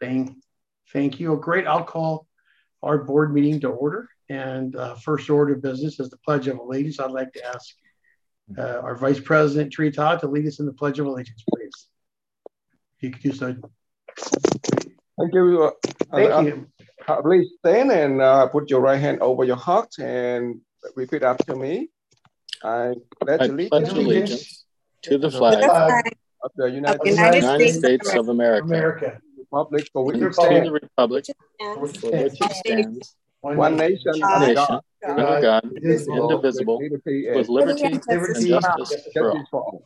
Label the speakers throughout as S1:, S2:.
S1: Thank you. Great. I'll call our board meeting to order. And first order of business is the Pledge of Allegiance. I'd like to ask our Vice President, Tree Todd, to lead us in the Pledge of Allegiance, please. If you could do so.
S2: Thank you.
S1: Thank you.
S2: Please stand and put your right hand over your heart and repeat after me. I pledge allegiance
S3: to the flag
S2: of the
S3: United States of America.
S2: Republic for which
S3: it stands, for which it stands,
S2: one nation,
S3: under God, indivisible, with liberty and justice for all.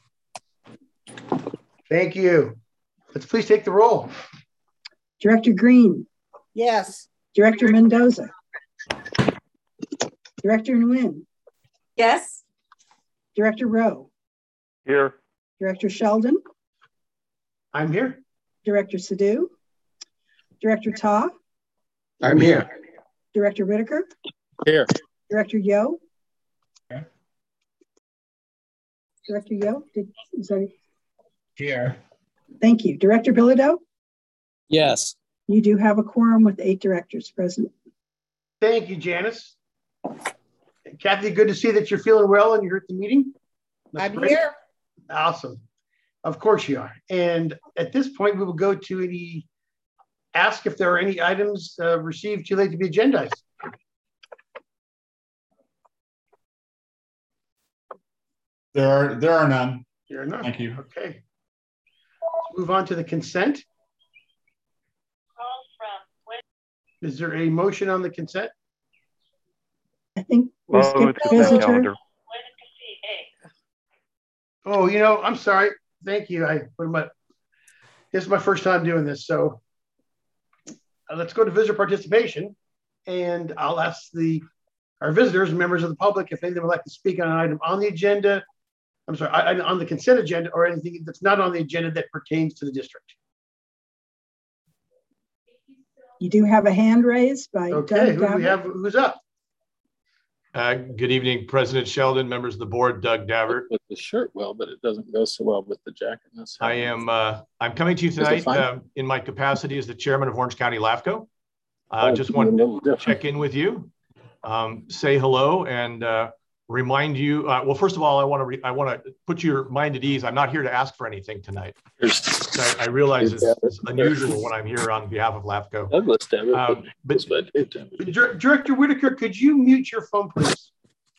S1: Thank you. Let's please take the roll.
S4: Director Green.
S5: Yes.
S4: Director Mendoza. Director Nguyen.
S5: Yes.
S4: Director Rowe.
S6: Here.
S4: Director Sheldon.
S1: I'm here.
S4: Director Sadhu. Director Ta.
S2: I'm here.
S4: Director Whitaker.
S3: Here.
S4: Director Yo. Director Yo. Is that
S6: Here.
S4: Thank you. Director Bilodeau.
S6: Yes.
S4: You do have a quorum with 8 directors present.
S1: Thank you, Janice. Kathy, good to see that you're feeling well and you're at the meeting.
S5: I'm here.
S1: Awesome. Of course you are. And at this point, we will go to ask if there are any items received too late to be agendized.
S7: There are none.
S1: There are none.
S7: Thank you.
S1: Okay. Let's move on to the consent. Is there a motion on the consent?
S4: I think we skipped visitor.
S1: Oh, I'm sorry. Thank you. This is my first time doing this. So let's go to visitor participation. And I'll ask our visitors and members of the public if anyone would like to speak on an item on the agenda. I'm sorry, on the consent agenda or anything that's not on the agenda that pertains to the district.
S4: You do have a hand raised by Doug.
S1: Who do we have? Who's up?
S8: Good evening, President Sheldon, members of the board, Doug Davert.
S3: With the shirt well, but it doesn't go so well with the jacket.
S8: I'm coming to you tonight in my capacity as the chairman of Orange County LAFCO. Just wanted to check in with you, say hello, and remind you. Well, first of all, I want to put your mind at ease. I'm not here to ask for anything tonight. I realize it's unusual when I'm here on behalf of LAFCO.
S1: Director Whitaker, could you mute your phone, please?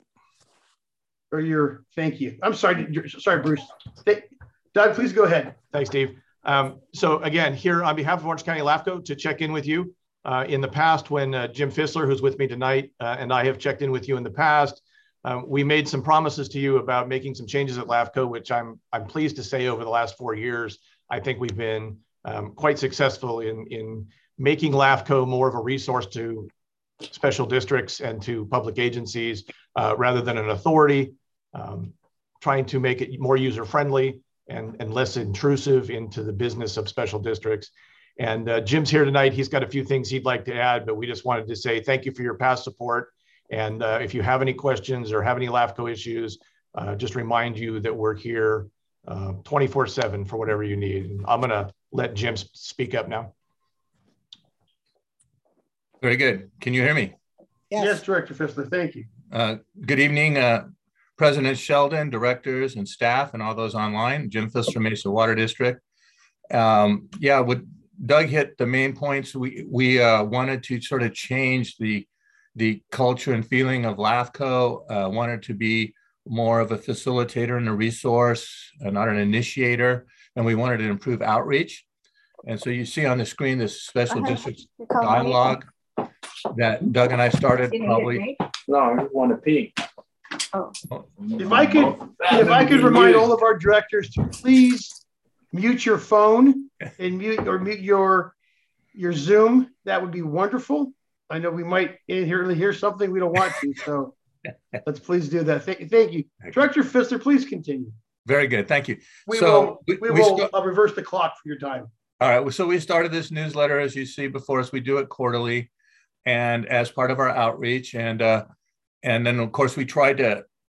S1: Thank you. I'm sorry, Bruce. Doug, please go ahead.
S8: Thanks, Steve. So again, here on behalf of Orange County LAFCO to check in with you. In the past, when Jim Fissler, who's with me tonight, and I have checked in with you in the past, we made some promises to you about making some changes at LAFCO, which I'm pleased to say over the last 4 years, I think we've been quite successful in making LAFCO more of a resource to special districts and to public agencies rather than an authority, trying to make it more user-friendly and less intrusive into the business of special districts. And Jim's here tonight. He's got a few things he'd like to add, but we just wanted to say thank you for your past support. And if you have any questions or have any LAFCO issues, just remind you that we're here 24/7 for whatever you need. And I'm going to let Jim speak up now.
S9: Very good. Can you hear me?
S1: Yes, Director Fissler. Thank you.
S9: Good evening, President Sheldon, directors and staff, and all those online. Jim Fissler, Mesa Water District. What Doug hit the main points. We wanted to sort of change the culture and feeling of LAFCO, wanted to be more of a facilitator and a resource, not an initiator, and we wanted to improve outreach. And so you see on the screen this special district dialogue that Doug and I started probably.
S6: No, I want to pee.
S5: Oh.
S1: If I could remind all of our directors to please mute your phone and mute your Zoom, that would be wonderful. I know we might inherently hear something we don't want to, so let's please do that. Thank you. Director Fissler, please continue.
S9: Very good. Thank you.
S1: We will reverse the clock for your time.
S9: All right. So we started this newsletter, as you see before us. We do it quarterly and as part of our outreach. And then, of course, we tried to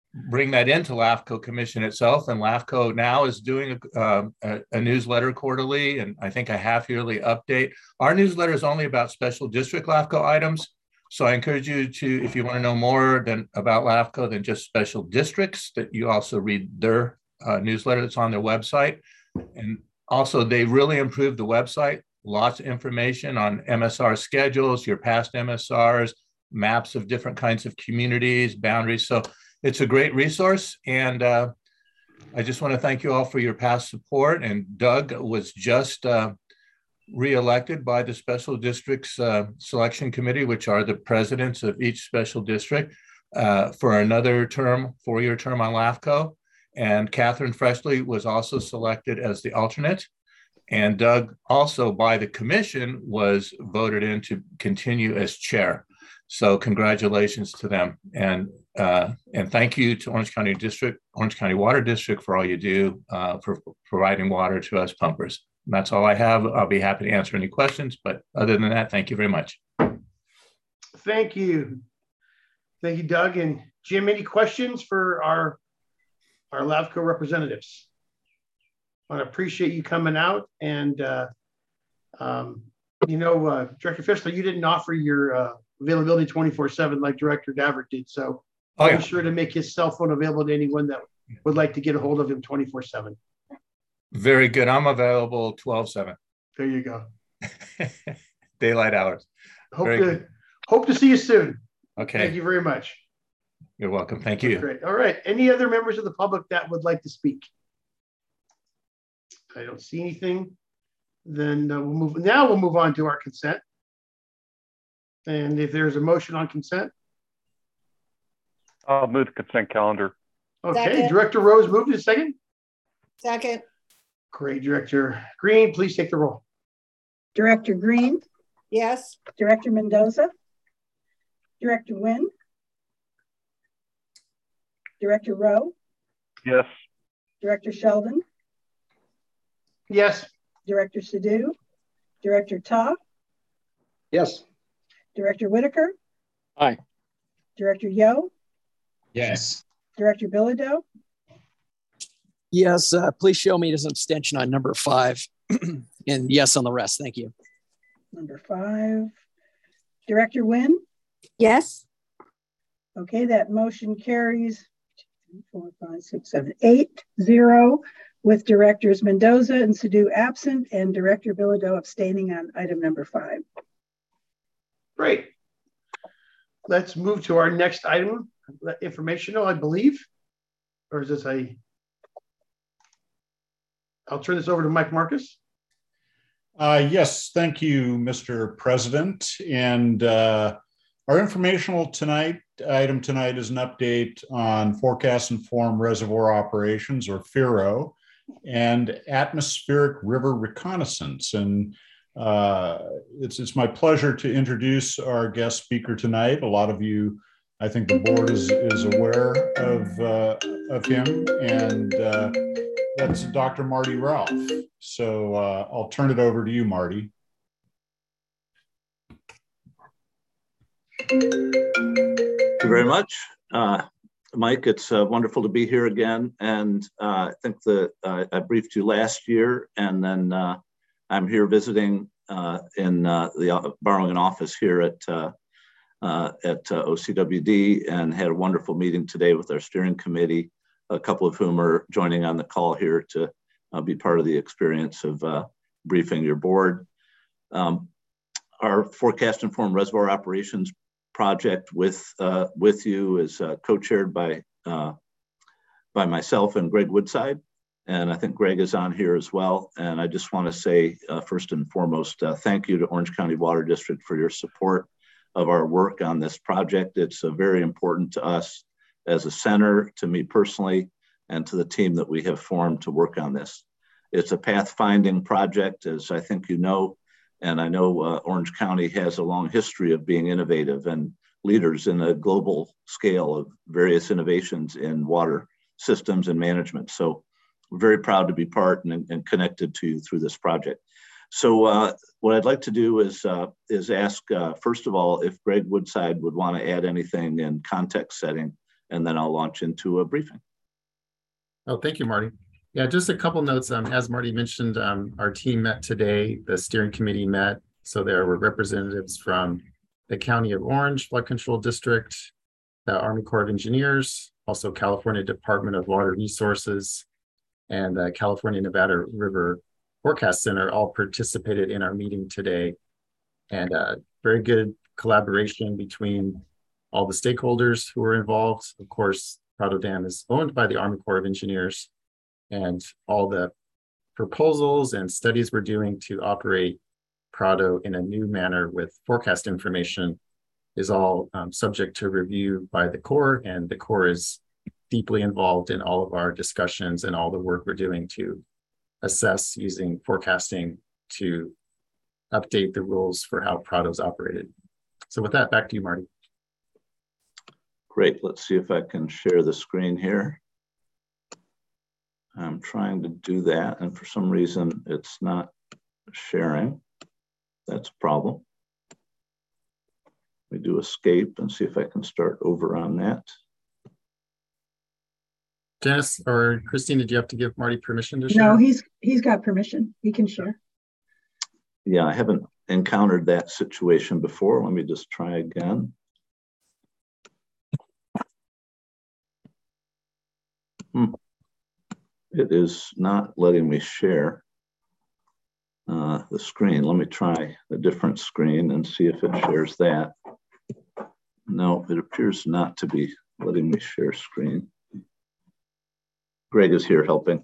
S9: bring that into LAFCO Commission itself. And LAFCO now is doing a newsletter quarterly, and I think a half-yearly update. Our newsletter is only about special district LAFCO items. So I encourage you to, if you want to know more about LAFCO than just special districts, that you also read their newsletter that's on their website. And also, they really improved the website. Lots of information on MSR schedules, your past MSRs, maps of different kinds of communities, boundaries. So it's a great resource. And I just want to thank you all for your past support. And Doug was just re-elected by the special districts selection committee, which are the presidents of each special district, for another term, 4-year term on LAFCO. And Catherine Freshley was also selected as the alternate. And Doug also by the commission was voted in to continue as chair. So congratulations to them. And thank you to Orange County Water District for all you do for providing water to us pumpers. And that's all I have. I'll be happy to answer any questions, but other than that, thank you very much.
S1: Thank you. Thank you, Doug. And Jim, any questions for our LAFCO representatives? I appreciate you coming out. And, Director Fischler, you didn't offer your availability 24/7 like Director Davert did. So I'll be sure to make his cell phone available to anyone that would like to get a hold of him 24/7.
S9: Very good. I'm available 12/7.
S1: There you go.
S9: Daylight hours.
S1: Hope to see you soon.
S9: Okay.
S1: Thank you very much.
S9: You're welcome. Thank you.
S1: Great. All right. Any other members of the public that would like to speak? I don't see anything. Then we'll move on to our consent. And if there's a motion on consent.
S6: I'll move the consent calendar.
S1: Okay.
S5: Second.
S1: Director Rose moved in a second.
S5: Second.
S1: Great. Director Green, please take the roll.
S4: Director Green?
S5: Yes.
S4: Director Mendoza? Director Nguyen? Director Rowe?
S6: Yes.
S4: Director Sheldon?
S1: Yes.
S4: Director Sadoo? Director Ta?
S2: Yes.
S4: Director Whitaker?
S6: Aye.
S4: Director Yo?
S7: Yes.
S4: Director Bilodeau?
S10: Yes, please show me as an abstention on number 5 and yes on the rest. Thank you.
S4: Number 5. Director Nguyen?
S5: Yes.
S4: Okay, that motion carries 2, 3, 4, 5, 6, 7, 8, 0 with Directors Mendoza and Sadoo absent and Director Bilodeau abstaining on item number 5.
S1: Great. Let's move to our next item, informational, I believe. Or is this I'll turn this over to Mike Marcus.
S7: Yes, thank you, Mr. President. And our informational item tonight is an update on Forecast Informed Reservoir Operations, or FIRO, and Atmospheric River Reconnaissance. And it's my pleasure to introduce our guest speaker tonight. A lot of you, I think the board is aware of him, and that's Dr. Marty Ralph. So I'll turn it over to you, Marty.
S11: Thank you very much. Mike, it's wonderful to be here again. And I think I briefed you last year, and then I'm here visiting borrowing an office here at OCWD, and had a wonderful meeting today with our steering committee, a couple of whom are joining on the call here to be part of the experience of briefing your board. Our Forecast Informed Reservoir Operations project with you is co-chaired by myself and Greg Woodside. And I think Greg is on here as well. And I just want to say, first and foremost, thank you to Orange County Water District for your support of our work on this project. It's very important to us as a center, to me personally, and to the team that we have formed to work on this. It's a pathfinding project, as I think you know, and I know Orange County has a long history of being innovative and leaders in a global scale of various innovations in water systems and management. So we're very proud to be part and connected to you through this project. So what I'd like to do is ask, first of all, if Greg Woodside would want to add anything in context setting and then I'll launch into a briefing.
S12: Oh, thank you, Marty. Yeah, just a couple notes. As Marty mentioned, our team met today. The steering committee met. So there were representatives from the County of Orange Flood Control District, the Army Corps of Engineers, also California Department of Water Resources, and the California Nevada River Forecast Center all participated in our meeting today. And very good collaboration between all the stakeholders who were involved. Of course, Prado Dam is owned by the Army Corps of Engineers, and all the proposals and studies we're doing to operate Prado in a new manner with forecast information is all subject to review by the Corps, and the Corps is deeply involved in all of our discussions and all the work we're doing to assess using forecasting to update the rules for how Prado's operated. So with that, back to you, Marty.
S11: Great, let's see if I can share the screen here. I'm trying to do that, and for some reason it's not sharing. That's a problem. We do escape and see if I can start over on that.
S12: Janice or Christine, did you have to give Marty permission to share?
S4: No, he's got permission. He can share.
S11: Yeah, I haven't encountered that situation before. Let me just try again. It is not letting me share the screen. Let me try a different screen and see if it shares that. No, it appears not to be letting me share screen. Greg is here helping.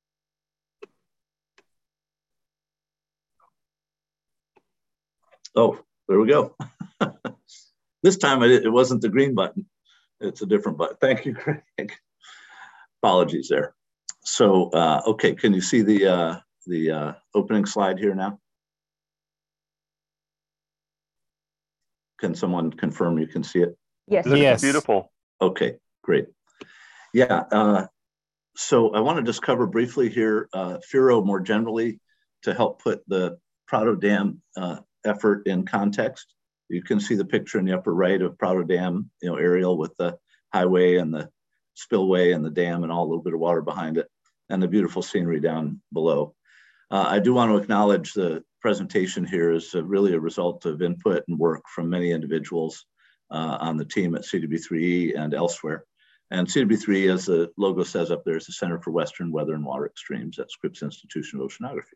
S11: Oh, there we go. This time it wasn't the green button. It's a different button. Thank you, Greg. Apologies there. So, okay, can you see the opening slide here now? Can someone confirm you can see it?
S6: Yes. Yes. Beautiful.
S11: Okay, great. Yeah, so I want to just cover briefly here FERO more generally to help put the Prado Dam effort in context. You can see the picture in the upper right of Prado Dam, aerial with the highway and the spillway and the dam and all a little bit of water behind it, and the beautiful scenery down below. I do want to acknowledge the presentation here is really a result of input and work from many individuals on the team at CWB3E and elsewhere. And CWB3E, as the logo says up there, is the Center for Western Weather and Water Extremes at Scripps Institution of Oceanography.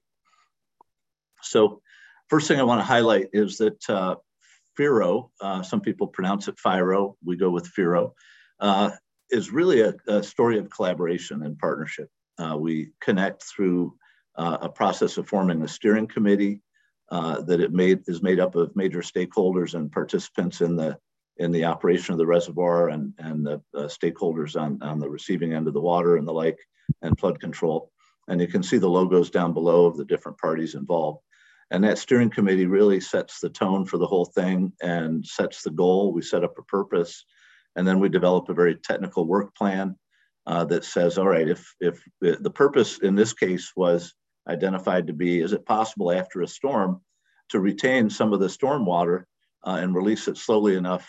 S11: So first thing I want to highlight is that FERO, some people pronounce it FIRO, we go with FERO, is really a story of collaboration and partnership. We connect through a process of forming a steering committee that is made up of major stakeholders and participants in the operation of the reservoir and the stakeholders on the receiving end of the water and the like, and flood control. And you can see the logos down below of the different parties involved. And that steering committee really sets the tone for the whole thing and sets the goal. We set up a purpose, and then we develop a very technical work plan that says, all right, if the purpose in this case was identified to be, is it possible after a storm to retain some of the storm water and release it slowly enough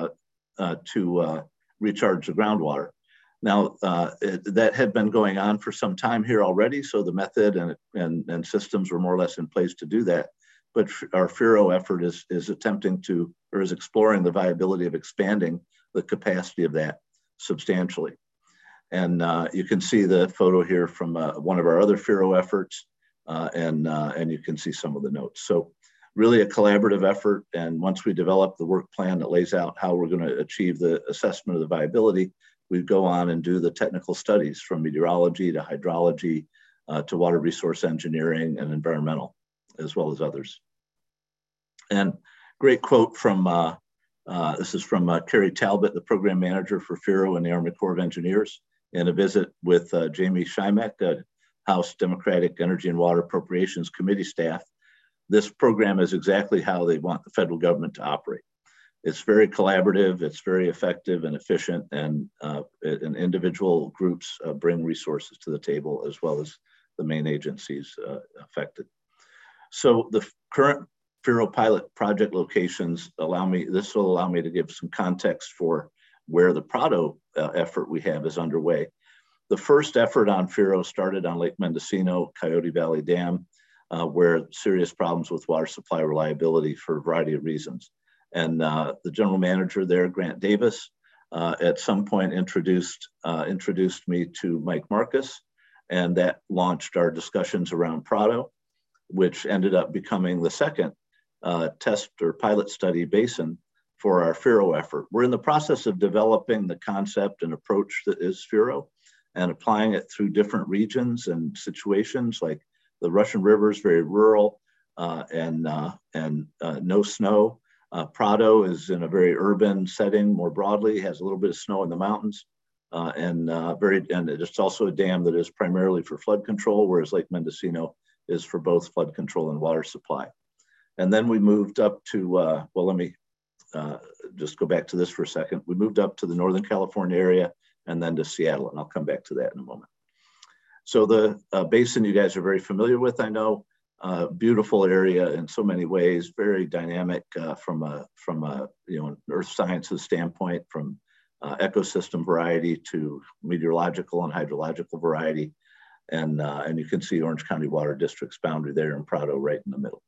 S11: to recharge the groundwater? Now, that had been going on for some time here already, so the method and systems were more or less in place to do that. But our FERO effort is attempting to, or is exploring the viability of expanding the capacity of that substantially. And you can see the photo here from one of our other FERO efforts, and you can see some of the notes. So really a collaborative effort. And once we develop the work plan that lays out how we're going to achieve the assessment of the viability, we go on and do the technical studies from meteorology to hydrology to water resource engineering and environmental, as well as others. And great quote from, this is from Carrie Talbot, the program manager for FERO in the Army Corps of Engineers, in a visit with Jamie Shimek, House Democratic Energy and Water Appropriations Committee staff. This program is exactly how they want the federal government to operate. It's very collaborative, it's very effective and efficient, and individual groups bring resources to the table as well as the main agencies affected. So the current FERO pilot project locations this will allow me to give some context for where the Prado effort we have is underway. The first effort on FIRO started on Lake Mendocino, Coyote Valley Dam, where serious problems with water supply reliability for a variety of reasons. And the general manager there, Grant Davis, at some point introduced me to Mike Marcus, and that launched our discussions around Prado, which ended up becoming the second test or pilot study basin for our FIRO effort. We're in the process of developing the concept and approach that is FIRO and applying it through different regions and situations. Like the Russian River is very rural and no snow. Prado is in a very urban setting more broadly, has a little bit of snow in the mountains. And it's also a dam that is primarily for flood control, whereas Lake Mendocino is for both flood control and water supply. And then we moved up to, well, let me just go back to this for a second. We moved up to the Northern California area and then to Seattle, and I'll come back to that in a moment. So the basin you guys are very familiar with, I know, beautiful area in so many ways, very dynamic from a earth sciences standpoint, from ecosystem variety to meteorological and hydrological variety. And you can see Orange County Water District's boundary there in Prado right in the middle.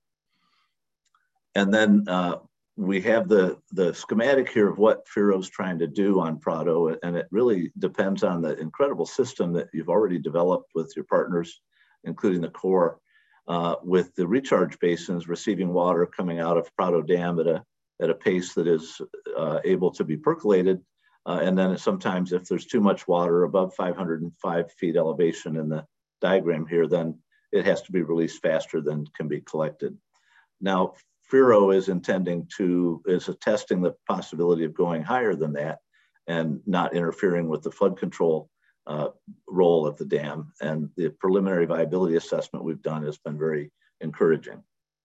S11: And then we have the schematic here of what FIRO's trying to do on Prado, and it really depends on the incredible system that you've already developed with your partners, including the Corps, with the recharge basins receiving water coming out of Prado Dam at a pace that is able to be percolated. And then sometimes if there's too much water above 505 feet elevation in the diagram here, then it has to be released faster than can be collected. Now, FIRO is testing the possibility of going higher than that and not interfering with the flood control role of the dam. And the preliminary viability assessment we've done has been very encouraging.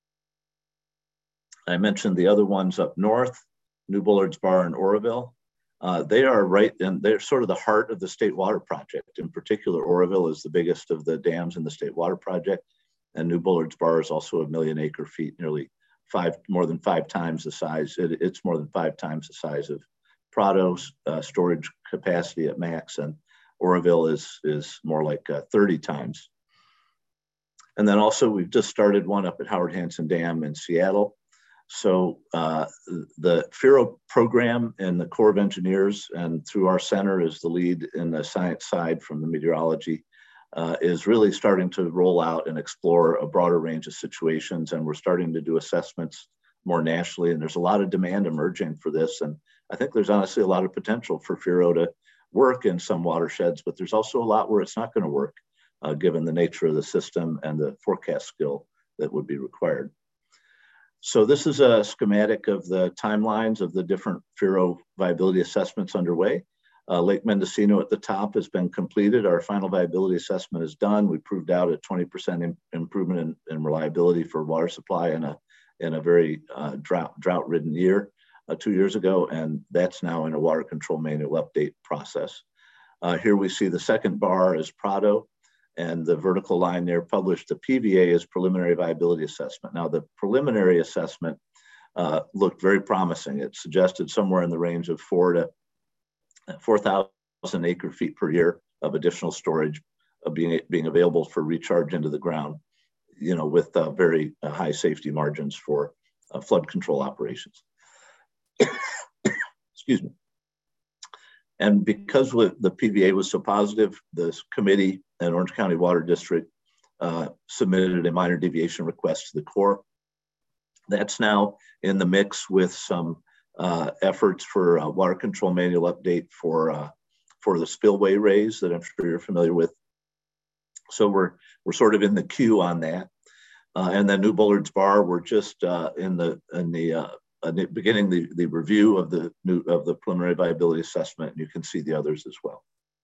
S11: I mentioned the other ones up north, New Bullards Bar and Oroville. They are right, and they're sort of the heart of the State Water Project. In particular, Oroville is the biggest of the dams in the State Water Project, and New Bullards Bar is also 1 million acre feet, nearly more than 5 times the size. It's more than 5 times the size of Prado's storage capacity at max, and Oroville is more like 30 times. And then also we've just started one up at Howard Hanson Dam in Seattle. So the FIRO program and the Corps of Engineers, and through our center is the lead in the science side from the meteorology, is really starting to roll out and explore a broader range of situations. And we're starting to do assessments more nationally. And there's a lot of demand emerging for this. And I think there's honestly a lot of potential for FIRO to work in some watersheds, but there's also a lot where it's not going to work, given the nature of the system and the forecast skill that would be required. So this is a schematic of the timelines of the different FIRO viability assessments underway. Lake Mendocino at the top has been completed. Our final viability assessment is done. We proved out a 20% improvement in reliability for water supply in a very drought-ridden year 2 years ago, and that's now in a water control manual update process. Here we see the second bar is Prado, and the vertical line there published, the PVA, is preliminary viability assessment. Now the preliminary assessment looked very promising. It suggested somewhere in the range of 4,000 acre feet per year of additional storage being available for recharge into the ground, with very high safety margins for flood control operations. Excuse me. And because the PVA was so positive, this committee and Orange County Water District submitted a minor deviation request to the Corps. That's now in the mix with some efforts for water control manual update for the spillway raise that I'm sure you're familiar with. So we're sort of in the queue on that. And then New Bullards Bar, we're just beginning the review of the preliminary viability assessment, and you can see the others as well.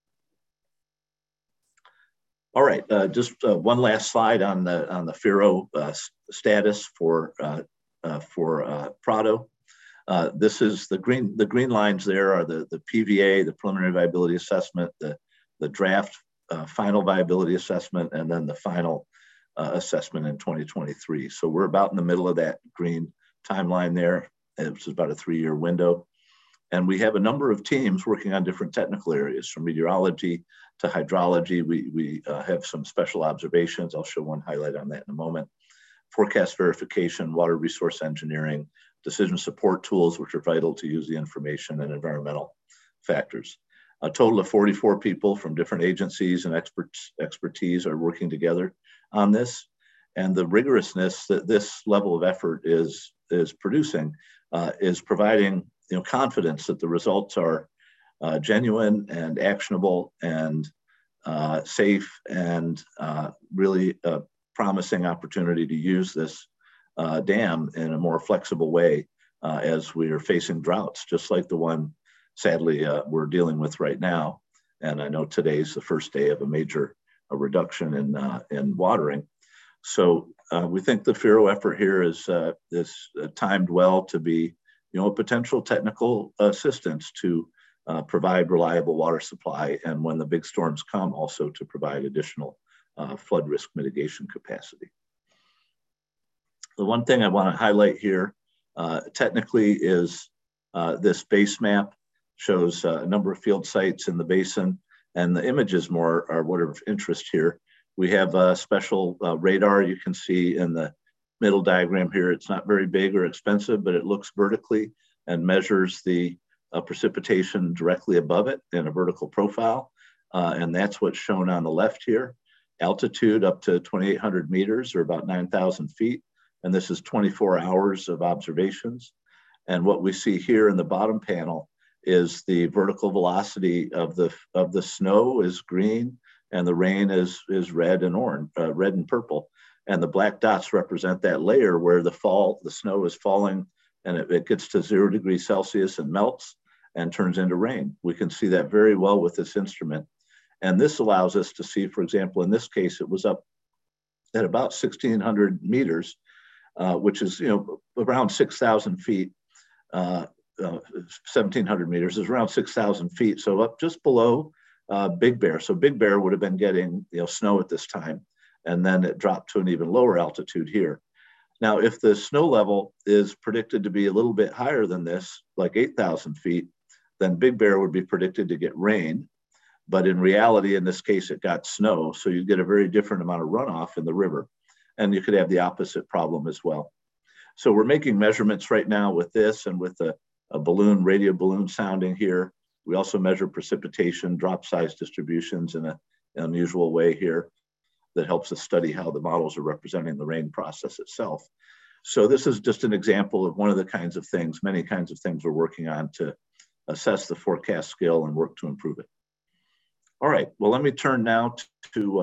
S11: All right, just one last slide on the FIRO status for Prado. This is the green lines there are the PVA, the preliminary viability assessment, the draft final viability assessment, and then the final assessment in 2023. So we're about in the middle of that green timeline there. It was about a 3-year window. And we have a number of teams working on different technical areas, from meteorology to hydrology. We have some special observations. I'll show one highlight on that in a moment. Forecast verification, water resource engineering, decision support tools, which are vital to use the information, and environmental factors. A total of 44 people from different agencies and expertise are working together on this. And the rigorousness that this level of effort is producing is providing confidence that the results are genuine and actionable and safe, and really a promising opportunity to use this dam in a more flexible way as we are facing droughts, just like the one, sadly, we're dealing with right now. And I know today's the first day of a major reduction in watering. So we think the FERO effort here is timed well to be, a potential technical assistance to provide reliable water supply, and when the big storms come, also to provide additional flood risk mitigation capacity. The one thing I want to highlight here technically is this base map shows a number of field sites in the basin, and the images more are what are of interest here. We have a special radar you can see in the middle diagram here. It's not very big or expensive, but it looks vertically and measures the precipitation directly above it in a vertical profile. And that's what's shown on the left here. Altitude up to 2,800 meters, or about 9,000 feet. And this is 24 hours of observations. And what we see here in the bottom panel is the vertical velocity of the snow is green, and the rain is red and orange, red and purple. And the black dots represent that layer where the snow is falling, and it gets to 0 degrees Celsius and melts and turns into rain. We can see that very well with this instrument. And this allows us to see, for example, in this case, it was up at about 1,600 meters, which is, around 6,000 feet. 1,700 meters is around 6,000 feet. So up just below Big Bear. So Big Bear would have been getting, snow at this time. And then it dropped to an even lower altitude here. Now, if the snow level is predicted to be a little bit higher than this, like 8,000 feet, then Big Bear would be predicted to get rain. But in reality, in this case, it got snow. So you get a very different amount of runoff in the river. And you could have the opposite problem as well. So we're making measurements right now with this and with a radio balloon sounding here. We also measure precipitation, drop size distributions in an unusual way here that helps us study how the models are representing the rain process itself. So this is just an example of one of the kinds of things, many kinds of things we're working on to assess the forecast skill and work to improve it. All right, well, let me turn now to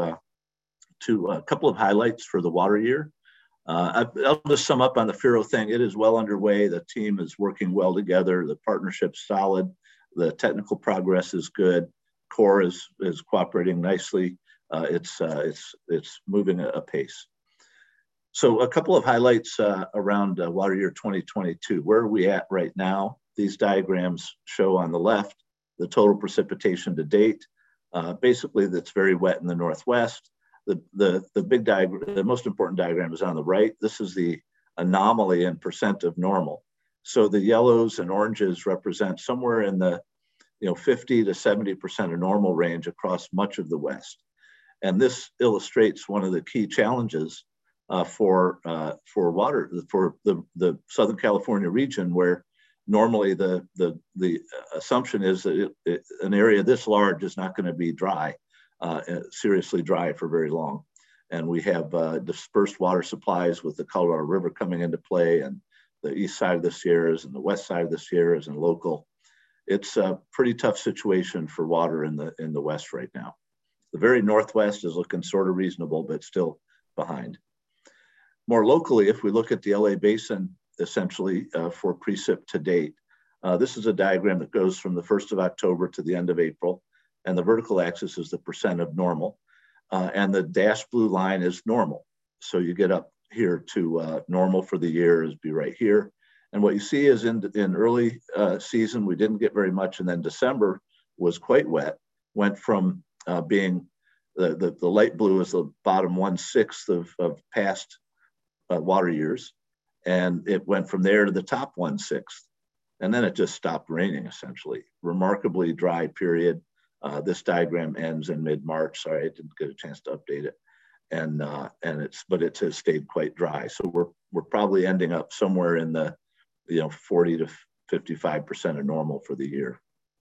S11: a couple of highlights for the water year. I'll just sum up on the FERO thing. It is well underway. The team is working well together. The partnership's solid. The technical progress is good. Corps is cooperating nicely. It's moving apace. So a couple of highlights around water year 2022. Where are we at right now? These diagrams show on the left the total precipitation to date. Basically, that's very wet in the Northwest. The big diagram, the most important diagram, is on the right. This is the anomaly in percent of normal. So the yellows and oranges represent somewhere in the 50 to 70% of normal range across much of the West. And this illustrates one of the key challenges for water, for the Southern California region, where normally the assumption is that an area this large is not going to be dry, seriously dry for very long. And we have dispersed water supplies with the Colorado River coming into play, and the east side of the Sierras and the west side of the Sierras and local. It's a pretty tough situation for water in the West right now. The very Northwest is looking sort of reasonable, but still behind. More locally, if we look at the LA Basin, essentially for precip to date, this is a diagram that goes from the 1st of October to the end of April, and the vertical axis is the percent of normal, and the dashed blue line is normal. So you get up here to normal for the year is be right here. And what you see is in early season, we didn't get very much, and then December was quite wet, went from being the light blue is the bottom 1/6 of past water years, and it went from there to the top 1/6. And then it just stopped raining, essentially. Remarkably dry period. This diagram ends in mid-March. Sorry, I didn't get a chance to update it. But it has stayed quite dry. So we're probably ending up somewhere in the 40 to 55% of normal for the year.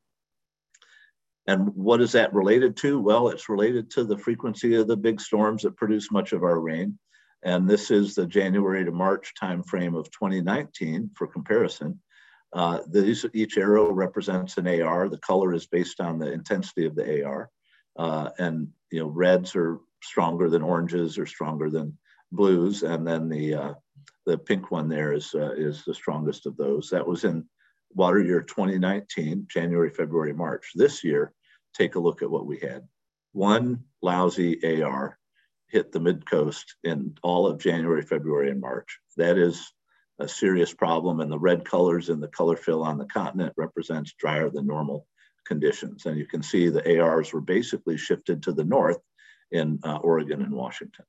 S11: And what is that related to? Well, it's related to the frequency of the big storms that produce much of our rain. And this is the January to March timeframe of 2019 for comparison. Each arrow represents an AR. The color is based on the intensity of the AR. And reds are stronger than oranges or stronger than blues. And then the pink one there is the strongest of those. That was in water year 2019, January, February, March. This year, take a look at what we had. One lousy AR hit the mid-coast in all of January, February, and March. That is a serious problem, and the red colors in the color fill on the continent represents drier than normal conditions. And you can see the ARs were basically shifted to the north in Oregon and Washington.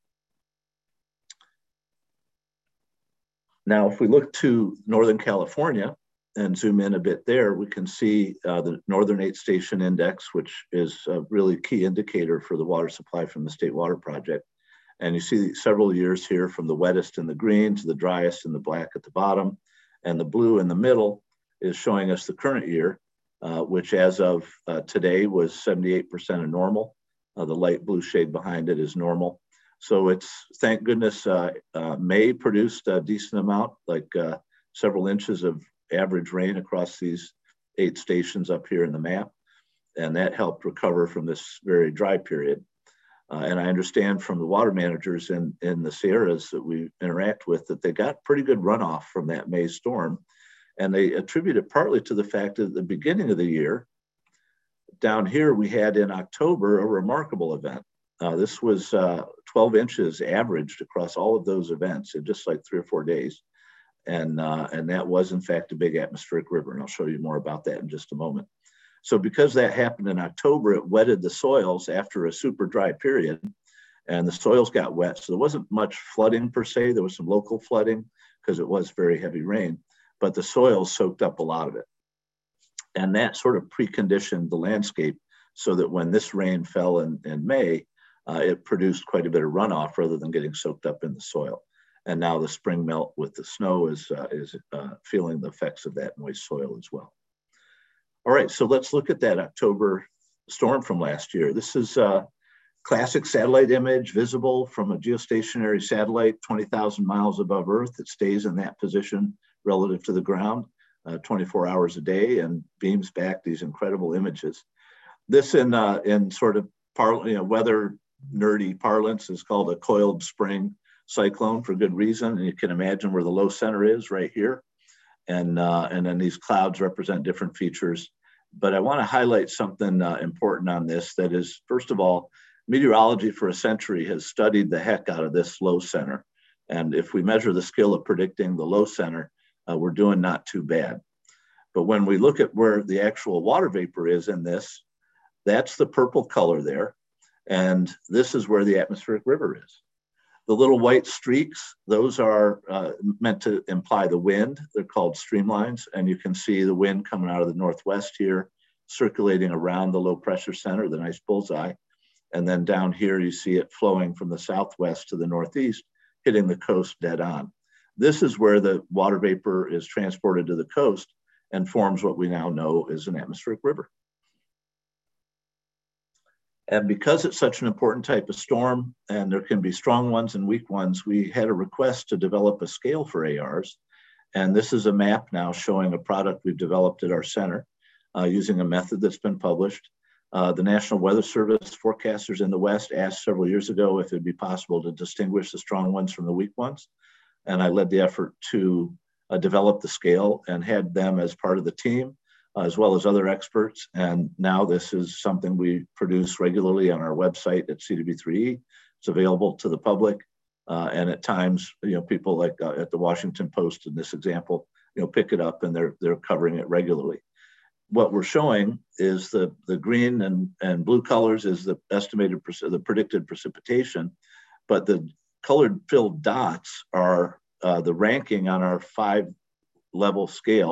S11: Now, if we look to Northern California and zoom in a bit there, we can see the Northern 8 Station Index, which is a really key indicator for the water supply from the State Water Project. And you see several years here from the wettest in the green to the driest in the black at the bottom. And the blue in the middle is showing us the current year, which as of today was 78% of normal. The light blue shade behind it is normal. So it's, thank goodness, May produced a decent amount, like several inches of average rain across these 8 stations up here in the map. And that helped recover from this very dry period. And I understand from the water managers in the Sierras that we interact with that they got pretty good runoff from that May storm. And they attribute it partly to the fact that at the beginning of the year, down here, we had in October a remarkable event. This was 12 inches averaged across all of those events in just like 3 or 4 days. And that was in fact a big atmospheric river. And I'll show you more about that in just a moment. So because that happened in October, it wetted the soils after a super dry period, and the soils got wet. So there wasn't much flooding per se. There was some local flooding because it was very heavy rain, but the soils soaked up a lot of it. And that sort of preconditioned the landscape so that when this rain fell in May, it produced quite a bit of runoff rather than getting soaked up in the soil. And now the spring melt with the snow is feeling the effects of that moist soil as well. All right, so let's look at that October storm from last year. This is a classic satellite image visible from a geostationary satellite 20,000 miles above Earth. It stays in that position relative to the ground 24 hours a day and beams back these incredible images. This in sort of weather nerdy parlance is called a coiled spring cyclone for good reason. And you can imagine where the low center is right here. And then these clouds represent different features. But I want to highlight something important on this. That is, first of all, meteorology for a century has studied the heck out of this low center. And if we measure the skill of predicting the low center, we're doing not too bad. But when we look at where the actual water vapor is in this, that's the purple color there. And this is where the atmospheric river is. The little white streaks, those are meant to imply the wind. They're called streamlines. And you can see the wind coming out of the northwest here, circulating around the low pressure center, the nice bullseye. And then down here, you see it flowing from the southwest to the northeast, hitting the coast dead on. This is where the water vapor is transported to the coast and forms what we now know is an atmospheric river. And because it's such an important type of storm, and there can be strong ones and weak ones, we had a request to develop a scale for ARs. And this is a map now showing a product we've developed at our center using a method that's been published. The National Weather Service forecasters in the West asked several years ago if it'd be possible to distinguish the strong ones from the weak ones. And I led the effort to develop the scale and had them as part of the team, as well as other experts. And now this is something we produce regularly on our website at CW3E. It's available to the public. And at times, people like at the Washington Post in this example, pick it up and they're covering it regularly. What we're showing is the green and blue colors is the estimated, the predicted precipitation, but the colored filled dots are the ranking on our 5-level scale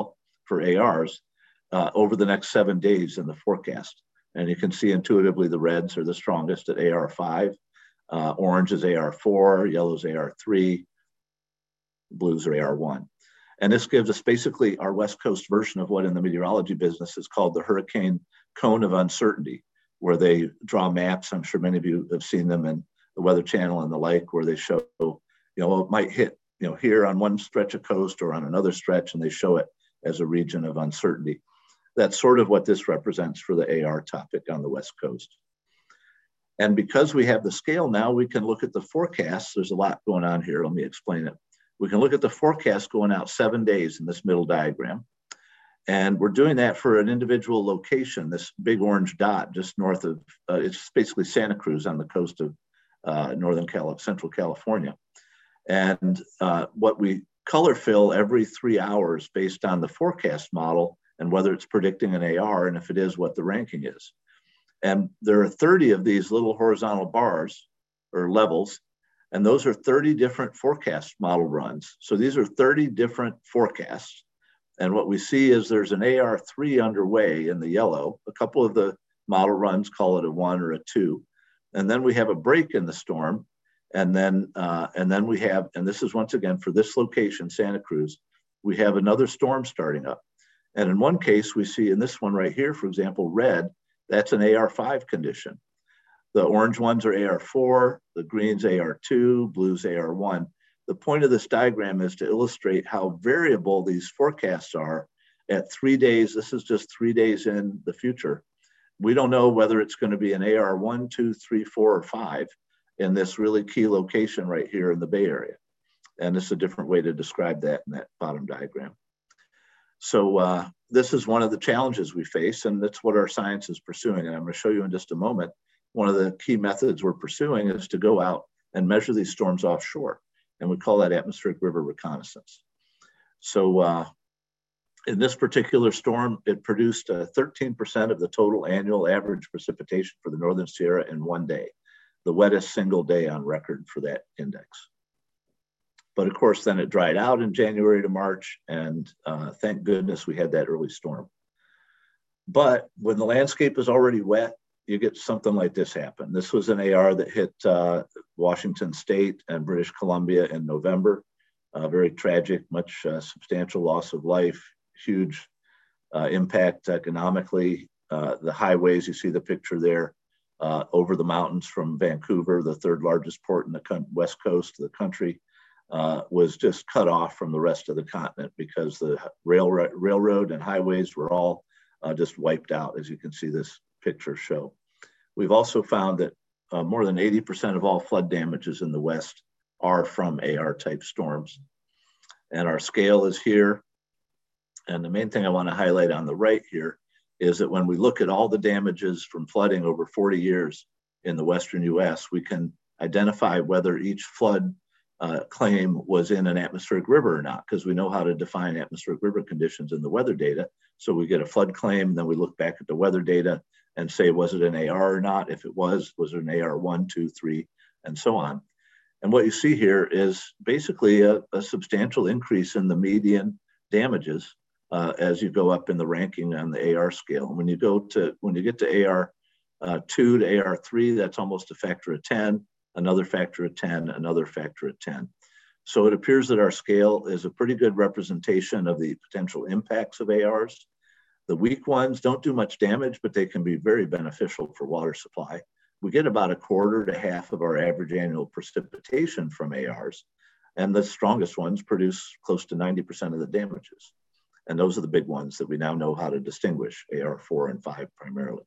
S11: for ARs over the next 7 days in the forecast. And you can see intuitively the reds are the strongest at AR5, orange is AR4, yellow is AR3, blues are AR1. And this gives us basically our West Coast version of what in the meteorology business is called the hurricane cone of uncertainty, where they draw maps. I'm sure many of you have seen them in the Weather Channel and the like, where they show, it might hit, here on one stretch of coast or on another stretch, and they show it as a region of uncertainty. That's sort of what this represents for the AR topic on the West Coast. And because we have the scale now, we can look at the forecast. There's a lot going on here. Let me explain it. We can look at the forecast going out 7 days in this middle diagram. And we're doing that for an individual location, this big orange dot just north of, it's basically Santa Cruz on the coast of Central California. And what we color fill every 3 hours based on the forecast model and whether it's predicting an AR, and if it is, what the ranking is. And there are 30 of these little horizontal bars or levels, and those are 30 different forecast model runs. So these are 30 different forecasts. And what we see is there's an AR3 underway in the yellow. A couple of the model runs call it a 1 or a 2. And then we have a break in the storm. And then we have, and this is once again for this location, Santa Cruz, we have another storm starting up. And in one case, we see in this one right here, for example, red, that's an AR5 condition. The orange ones are AR4, the greens AR2, blues AR1. The point of this diagram is to illustrate how variable these forecasts are at 3 days. This is just 3 days in the future. We don't know whether it's going to be an AR1, 2, 3, 4, or 5 in this really key location right here in the Bay Area. And this is a different way to describe that in that bottom diagram. So this is one of the challenges we face, and that's what our science is pursuing. And I'm going to show you in just a moment. One of the key methods we're pursuing is to go out and measure these storms offshore. And we call that atmospheric river reconnaissance. So in this particular storm, it produced 13% of the total annual average precipitation for the Northern Sierra in 1 day, the wettest single day on record for that index. But of course, then it dried out in January to March, and thank goodness we had that early storm. But when the landscape is already wet, you get something like this happen. This was an AR that hit Washington State and British Columbia in November. Very tragic, much substantial loss of life, huge impact economically. The highways, you see the picture there, over the mountains from Vancouver, the third largest port in the west coast of the country, was just cut off from the rest of the continent because the railroad and highways were all just wiped out, as you can see this picture show. We've also found that more than 80% of all flood damages in the West are from AR type storms. And our scale is here. And the main thing I want to highlight on the right here is that when we look at all the damages from flooding over 40 years in the Western US, we can identify whether each flood claim was in an atmospheric river or not, because we know how to define atmospheric river conditions in the weather data. So we get a flood claim, then we look back at the weather data and say, was it an AR or not? If it was it an AR 1, 2, 3, and so on. And what you see here is basically a substantial increase in the median damages as you go up in the ranking on the AR scale. And when you get to AR 2 to AR 3, that's almost a factor of 10, another factor of 10, another factor of 10. So it appears that our scale is a pretty good representation of the potential impacts of ARs. The weak ones don't do much damage, but they can be very beneficial for water supply. We get about 1/4 to half of our average annual precipitation from ARs, and the strongest ones produce close to 90% of the damages. And those are the big ones that we now know how to distinguish, AR 4 and 5 primarily.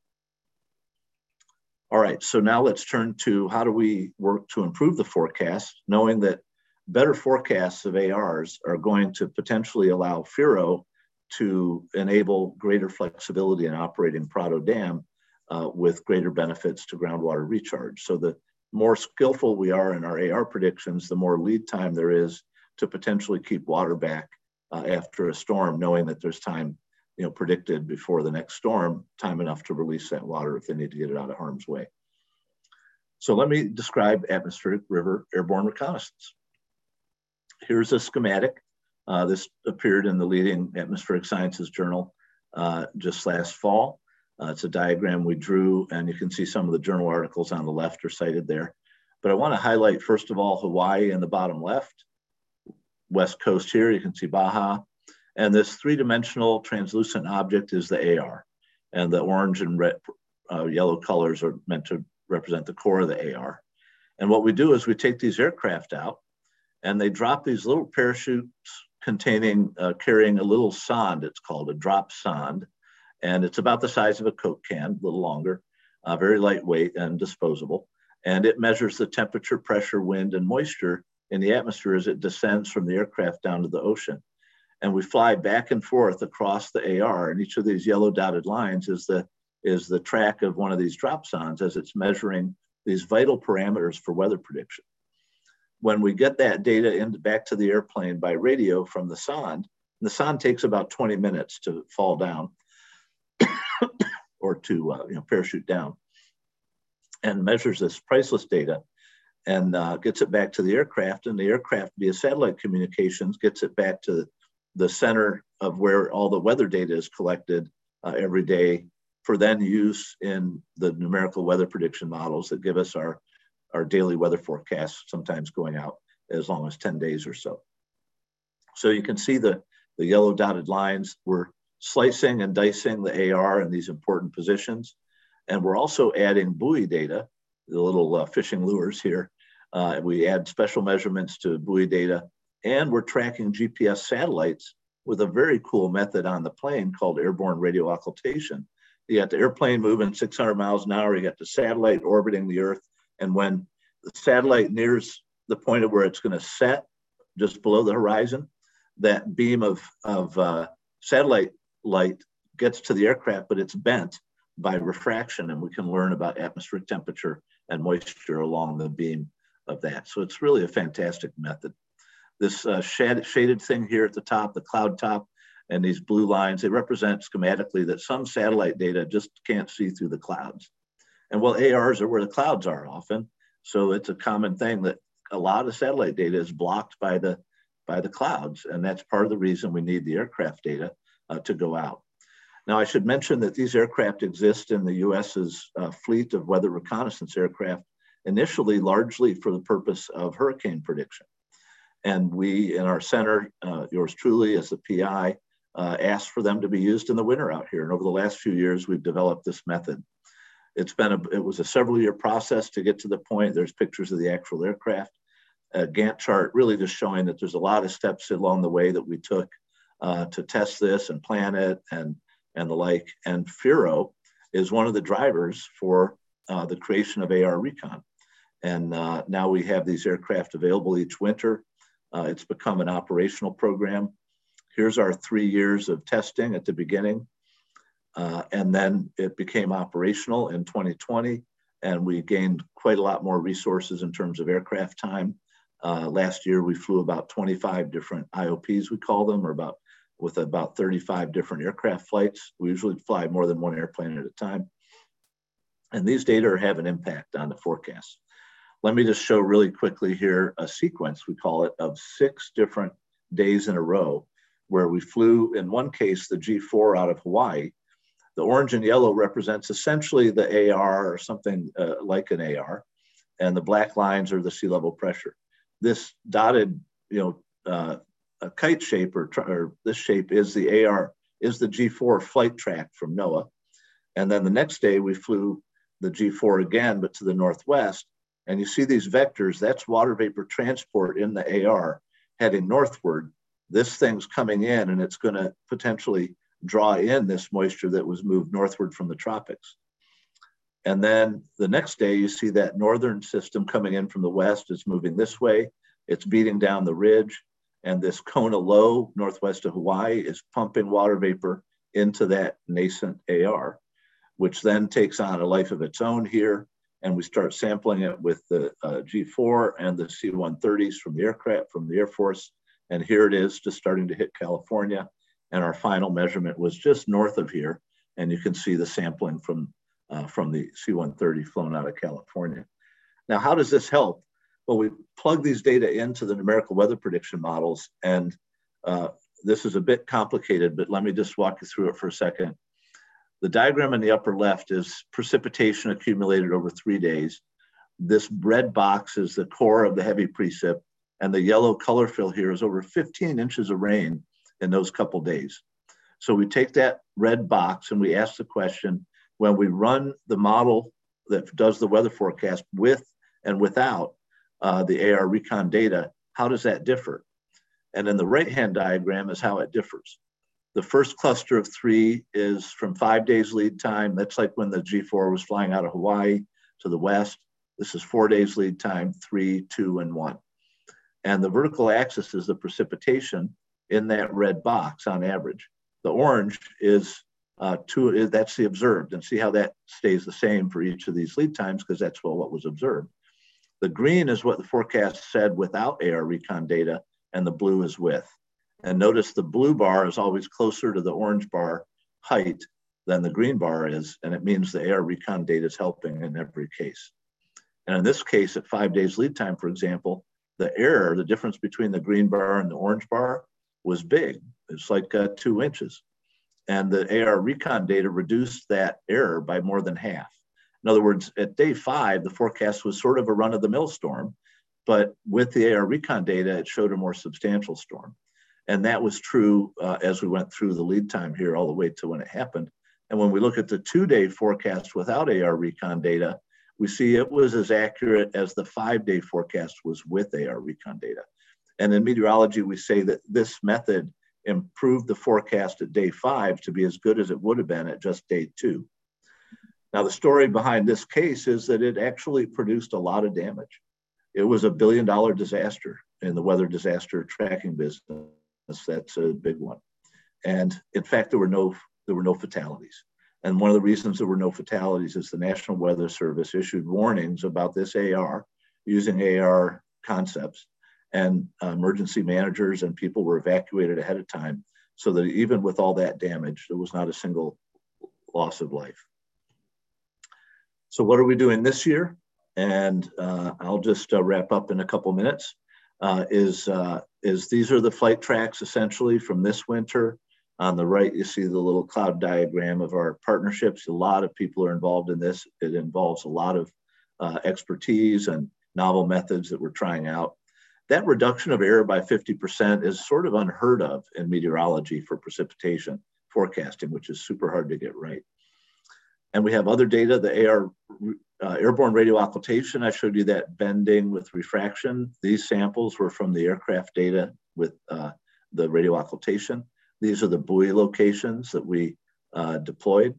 S11: All right, so now let's turn to how do we work to improve the forecast, knowing that better forecasts of ARs are going to potentially allow FERO to enable greater flexibility in operating Prado Dam with greater benefits to groundwater recharge. So the more skillful we are in our AR predictions, the more lead time there is to potentially keep water back after a storm, knowing that there's time predicted before the next storm, time enough to release that water if they need to get it out of harm's way. So let me describe atmospheric river airborne reconnaissance. Here's a schematic This appeared in the leading atmospheric sciences journal just last fall. It's a diagram we drew, and you can see some of the journal articles on the left are cited there. But I want to highlight, first of all, Hawaii in the bottom left, west coast here, you can see Baja. And this three-dimensional translucent object is the AR. And the orange and red, yellow colors are meant to represent the core of the AR. And what we do is we take these aircraft out, and they drop these little parachutes containing, carrying a little sonde, it's called a drop sonde. And it's about the size of a Coke can, a little longer, very lightweight and disposable. And it measures the temperature, pressure, wind, and moisture in the atmosphere as it descends from the aircraft down to the ocean. And we fly back and forth across the AR, and each of these yellow dotted lines is the track of one of these drop sondes as it's measuring these vital parameters for weather prediction. When we get that data back to the airplane by radio from the sonde takes about 20 minutes to fall down or to parachute down, and measures this priceless data and gets it back to the aircraft, and the aircraft via satellite communications gets it back to the center of where all the weather data is collected every day for then use in the numerical weather prediction models that give us our daily weather forecasts, sometimes going out as long as 10 days or so. So you can see the yellow dotted lines. We're slicing and dicing the AR in these important positions. And we're also adding buoy data, the little fishing lures here. We add special measurements to buoy data, and we're tracking GPS satellites with a very cool method on the plane called airborne radio occultation. You got the airplane moving 600 miles an hour, you got the satellite orbiting the Earth, and when the satellite nears the point of where it's going to set just below the horizon, that beam of satellite light gets to the aircraft, but it's bent by refraction, and we can learn about atmospheric temperature and moisture along the beam of that. So it's really a fantastic method. This shaded thing here at the top, the cloud top, and these blue lines, they represent schematically that some satellite data just can't see through the clouds. And well, ARs are where the clouds are often, so it's a common thing that a lot of satellite data is blocked by the clouds, and that's part of the reason we need the aircraft data to go out. Now, I should mention that these aircraft exist in the US's fleet of weather reconnaissance aircraft, initially largely for the purpose of hurricane prediction. And we, in our center, yours truly as the PI, asked for them to be used in the winter out here. And over the last few years, we've developed this method. It was a several-year process to get to the point. There's pictures of the actual aircraft. A Gantt chart really just showing that there's a lot of steps along the way that we took to test this and plan it and the like. And FIRO is one of the drivers for the creation of AR Recon. And now we have these aircraft available each winter. It's become an operational program. Here's our 3 years of testing at the beginning. And then it became operational in 2020. And we gained quite a lot more resources in terms of aircraft time. Last year, we flew about 25 different IOPs, we call them, with about 35 different aircraft flights. We usually fly more than one airplane at a time. And these data have an impact on the forecast. Let me just show really quickly here a sequence, we call it, of 6 different days in a row where we flew, in one case, the G4 out of Hawaii. The orange and yellow represents essentially the AR or something like an AR, and the black lines are the sea level pressure. This dotted, a kite shape or this shape is the AR, is the G4 flight track from NOAA. And then the next day we flew the G4 again, but to the northwest. And you see these vectors, that's water vapor transport in the AR heading northward. This thing's coming in and it's going to potentially draw in this moisture that was moved northward from the tropics. And then the next day you see that northern system coming in from the west is moving this way. It's beating down the ridge, and this Kona low northwest of Hawaii is pumping water vapor into that nascent AR, which then takes on a life of its own here. And we start sampling it with the G4 and the C-130s from the aircraft, from the Air Force. And here it is just starting to hit California. And our final measurement was just north of here. And you can see the sampling from the C-130 flown out of California. Now, how does this help? Well, we plug these data into the numerical weather prediction models, and This is a bit complicated, but let me just walk you through it for a second. The diagram in the upper left is precipitation accumulated over 3 days. This red box is the core of the heavy precip, and the yellow color fill here is over 15 inches of rain in those couple days. So we take that red box and we ask the question, when we run the model that does the weather forecast with and without the AR Recon data, how does that differ? And in the right-hand diagram is how it differs. The first cluster of 3 is from 5 days lead time. That's like when the G4 was flying out of Hawaii to the west. This is 4 days lead time, 3, 2, and 1. And the vertical axis is the precipitation in that red box on average. The orange is that's the observed, and see how that stays the same for each of these lead times, because that's what was observed. The green is what the forecast said without AR Recon data, and the blue is with. And notice the blue bar is always closer to the orange bar height than the green bar is, and it means the AR Recon data is helping in every case. And in this case, at 5 days lead time, for example, the error, the difference between the green bar and the orange bar was big. It's like 2 inches. And the AR Recon data reduced that error by more than half. In other words, at day 5, the forecast was sort of a run-of-the-mill storm, but with the AR Recon data, it showed a more substantial storm. And that was true as we went through the lead time here all the way to when it happened. And when we look at the 2-day forecast without AR Recon data, we see it was as accurate as the 5-day forecast was with AR Recon data. And in meteorology, we say that this method improved the forecast at day 5 to be as good as it would have been at just day 2. Now, the story behind this case is that it actually produced a lot of damage. It was a $1 billion disaster in the weather disaster tracking business. That's a big one. And in fact, there were no fatalities. And one of the reasons there were no fatalities is the National Weather Service issued warnings about this AR using AR concepts, and emergency managers and people were evacuated ahead of time, so that even with all that damage, there was not a single loss of life. So what are we doing this year? And I'll just wrap up in a couple minutes. These are the flight tracks essentially from this winter. On the right, you see the little cloud diagram of our partnerships. A lot of people are involved in this. It involves a lot of expertise and novel methods that we're trying out. That reduction of error by 50% is sort of unheard of in meteorology for precipitation forecasting, which is super hard to get right. And we have other data, the airborne radio occultation. I showed you that bending with refraction. These samples were from the aircraft data with the radio occultation. These are the buoy locations that we deployed.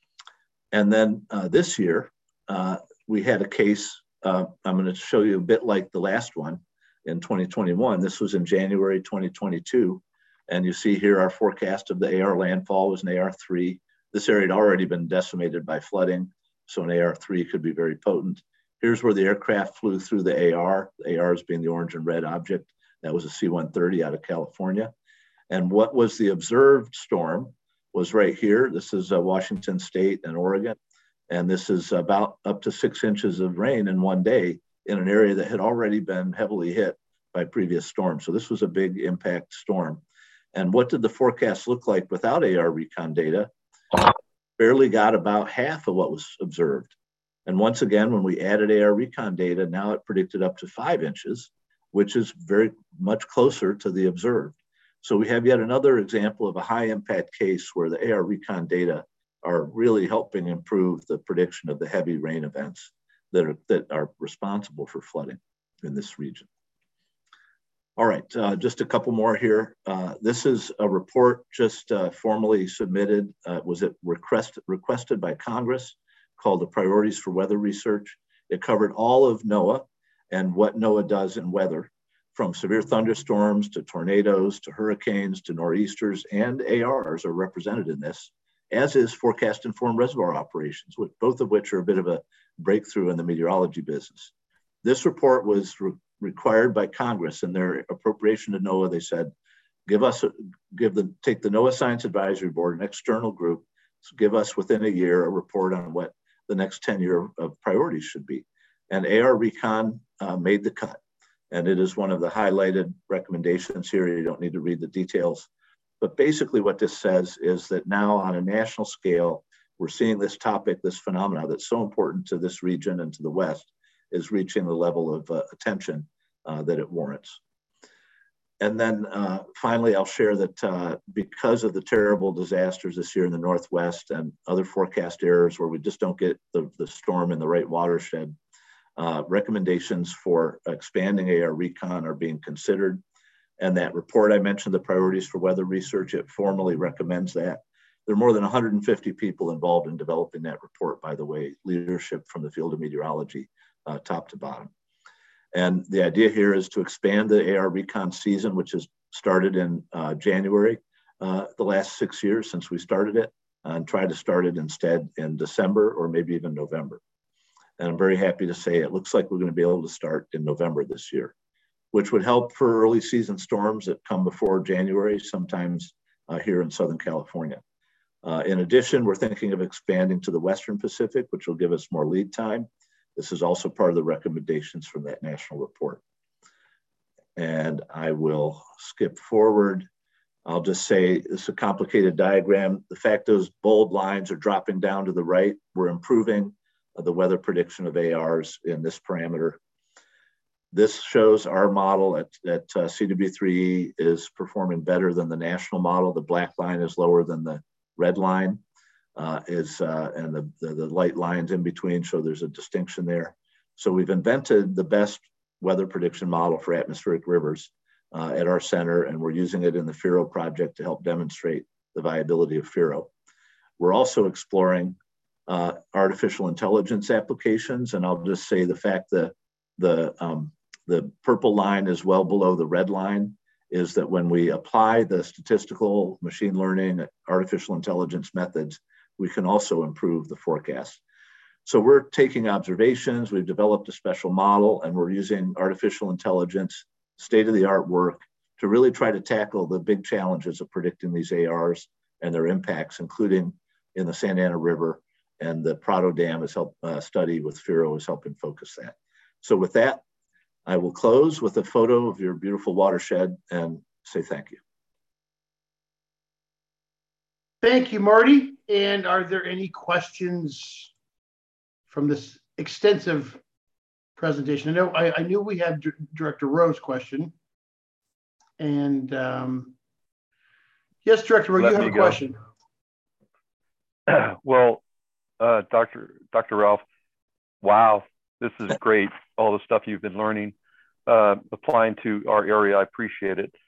S11: And then this year, we had a case, I'm going to show you a bit like the last one in 2021. This was in January 2022. And you see here our forecast of the AR landfall was an AR3. This area had already been decimated by flooding, so an AR3 could be very potent. Here's where the aircraft flew through the ARs being the orange and red object. That was a C-130 out of California. And what was the observed storm was right here. This is Washington State and Oregon. And this is about up to 6 inches of rain in one day in an area that had already been heavily hit by previous storms. So this was a big impact storm. And what did the forecast look like without AR Recon data? Barely got about half of what was observed. And once again, when we added AR Recon data, now it predicted up to 5 inches, which is very much closer to the observed. So we have yet another example of a high impact case where the AR Recon data are really helping improve the prediction of the heavy rain events that are responsible for flooding in this region. All right, just a couple more here. This is a report just formally submitted. Was it requested by Congress, called the Priorities for Weather Research. It covered all of NOAA and what NOAA does in weather, from severe thunderstorms to tornadoes to hurricanes to nor'easters, and ARs are represented in this, as is forecast-informed reservoir operations, both of which are a bit of a breakthrough in the meteorology business. This report was required by Congress in their appropriation to NOAA. They said, take the NOAA Science Advisory Board, an external group, give us within a year a report on what the next 10 year of priorities should be. And AR Recon made the cut. And it is one of the highlighted recommendations here. You don't need to read the details. But basically what this says is that now on a national scale, we're seeing this topic, this phenomena that's so important to this region and to the West is reaching the level of attention that it warrants. And then finally, I'll share that because of the terrible disasters this year in the Northwest and other forecast errors where we just don't get the storm in the right watershed, recommendations for expanding AR recon are being considered. And that report I mentioned, the priorities for weather research, it formally recommends that. There are more than 150 people involved in developing that report, by the way, leadership from the field of meteorology, top to bottom. And the idea here is to expand the AR recon season, which has started in January, the last 6 years since we started it, and try to start it instead in December or maybe even November. And I'm very happy to say it looks like we're going to be able to start in November this year, which would help for early season storms that come before January, sometimes here in Southern California. In addition, we're thinking of expanding to the Western Pacific, which will give us more lead time. This is also part of the recommendations from that national report. And I will skip forward. I'll just say this is a complicated diagram. The fact those bold lines are dropping down to the right, we're improving the weather prediction of ARs in this parameter. This shows our model at CW3E is performing better than the national model. The black line is lower than the red line. And the light lines in between show there's a distinction there. So we've invented the best weather prediction model for atmospheric rivers at our center, and we're using it in the FIRO project to help demonstrate the viability of FIRO. We're also exploring artificial intelligence applications, and I'll just say the fact that the purple line is well below the red line is that when we apply the statistical, machine learning, artificial intelligence methods, we can also improve the forecast. So we're taking observations, we've developed a special model, and we're using artificial intelligence, state-of-the-art work to really try to tackle the big challenges of predicting these ARs and their impacts, including in the Santa Ana River, and the Prado Dam has helped study with FIRO is helping focus that. So with that, I will close with a photo of your beautiful watershed and say thank you.
S1: Thank you, Marty. And are there any questions from this extensive presentation? I knew we had Director Rowe's question. And yes, Director Rowe, you have a question.
S6: Well, Dr. Ralph, wow, this is great. All the stuff you've been learning, applying to our area. I appreciate it.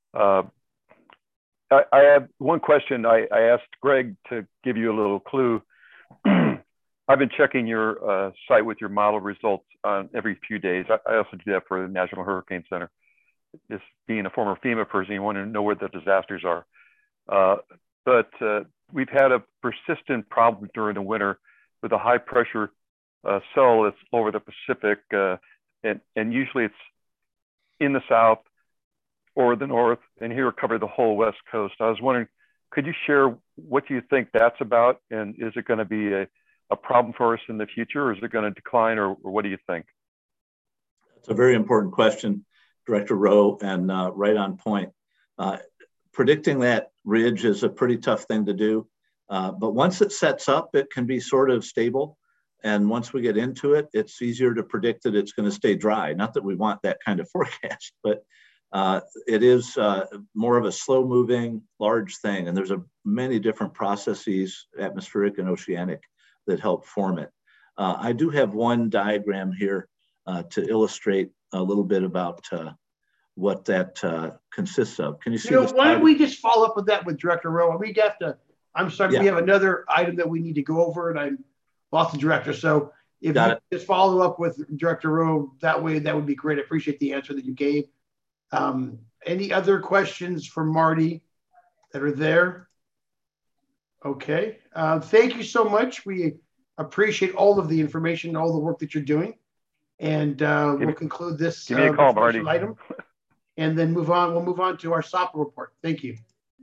S6: I have one question. I asked Greg to give you a little clue. I've been checking your site with your model results every few days. I also do that for the National Hurricane Center. Just being a former FEMA person, you want to know where the disasters are. But we've had a persistent problem during the winter with a high pressure cell that's over the Pacific. And usually it's in the south or the north, and here cover the whole West Coast. I was wondering, could you share what you think that's about? And is it going to be a problem for us in the future, or is it going to decline, or what do you think?
S11: That's a very important question, Director Rowe, and right on point. Predicting that ridge is a pretty tough thing to do, but once it sets up, it can be sort of stable. And once we get into it, it's easier to predict that it's going to stay dry. Not that we want that kind of forecast, but it is more of a slow moving, large thing. And there's many different processes, atmospheric and oceanic, that help form it. I do have one diagram here to illustrate a little bit about what that consists of. Can you see this?
S1: Why don't we just follow up with that with Director Rowe? We'd have to, I'm sorry, yeah. We have another item that we need to go over, and I lost the director. So if you just follow up with Director Rowe that way, that would be great. I appreciate the answer that you gave. Any other questions for Marty that are there? Okay. Thank you so much. We appreciate all of the information, all the work that you're doing. And we'll conclude this
S6: give me a call, Marty.
S1: Item and then move on. We'll move on to our SOPA report. Thank you.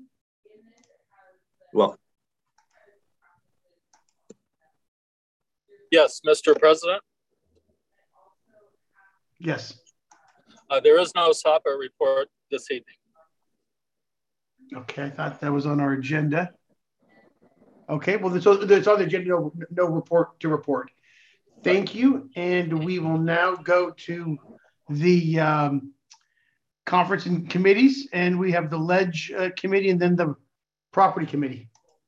S11: Well,
S3: yes, Mr. President.
S1: Yes.
S3: There is no SAPA report this evening.
S1: Okay, I thought that was on our agenda. Okay, well, it's on the agenda, no report to report. Thank you, and we will now go to the conference and committees, and we have the Ledge Committee and then the Property Committee.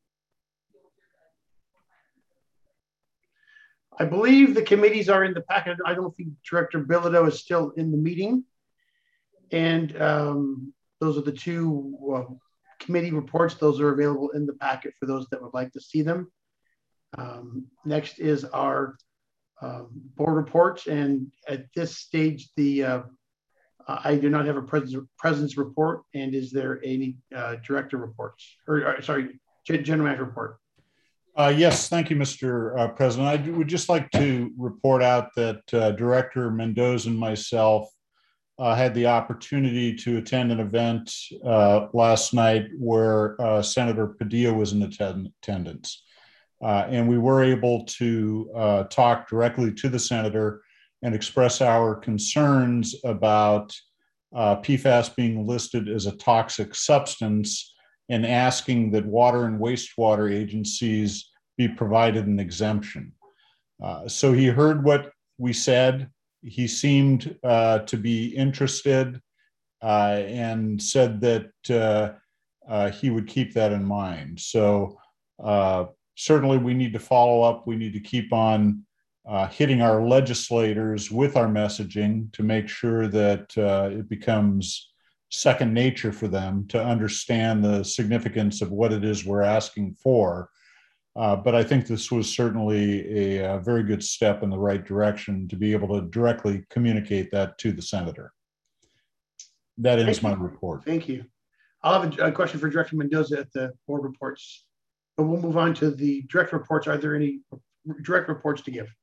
S1: I believe the committees are in the packet. I don't think Director Bilodeau is still in the meeting. And those are the two committee reports. Those are available in the packet for those that would like to see them. Next is our board reports. And at this stage, I do not have a presence report. And is there any director reports? Or sorry, general manager report?
S7: Yes, thank you, Mr. President. I would just like to report out that Director Mendoza and myself had the opportunity to attend an event last night where Senator Padilla was in attendance. And we were able to talk directly to the senator and express our concerns about PFAS being listed as a toxic substance and asking that water and wastewater agencies be provided an exemption. So he heard what we said. He seemed to be interested and said that he would keep that in mind. So certainly we need to follow up. We need to keep on hitting our legislators with our messaging to make sure that it becomes second nature for them to understand the significance of what it is we're asking for. But I think this was certainly a very good step in the right direction to be able to directly communicate that to the senator. That ends my report.
S1: Thank you. I'll have a question for Director Mendoza at the board reports, but we'll move on to the direct reports. Are there any direct reports to give?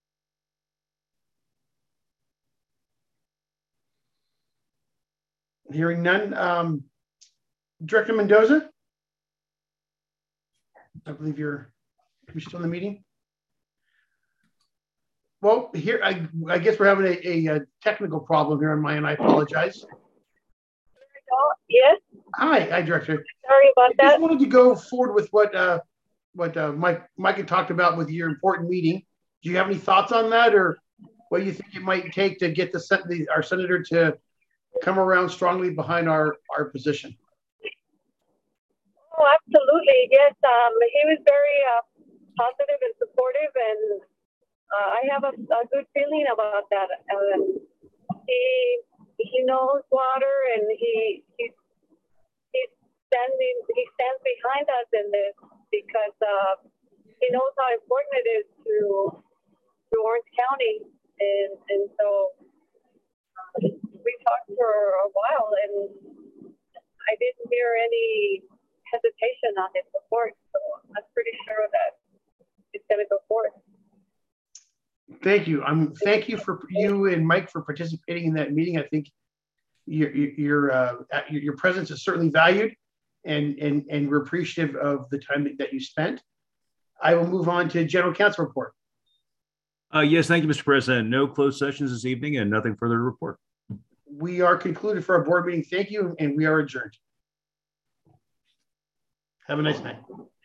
S1: Hearing none. Director Mendoza? I believe you're still in the meeting. Well, here, I guess we're having a technical problem here on my end. I apologize.
S13: Yes.
S1: Hi, Director.
S13: Sorry about that.
S1: I just wanted to go forward with what Mike had talked about with your important meeting. Do you have any thoughts on that, or what you think it might take to get our senator to come around strongly behind our position?
S13: Oh, absolutely. Yes. He was very positive and supportive, and I have a good feeling about that. He knows water, and he stands behind us in this because he knows how important it is to Orange County, and so we talked for a while, and I didn't hear any hesitation on his support, so I'm pretty sure that it's going to go forward.
S1: Thank you. Thank you for you and Mike for participating in that meeting. I think your presence is certainly valued, and we're appreciative of the time that you spent. I will move on to General Counsel report.
S14: Yes, thank you, Mr. President. No closed sessions this evening and nothing further to report.
S1: We are concluded for our board meeting. Thank you, and we are adjourned. Have a nice night.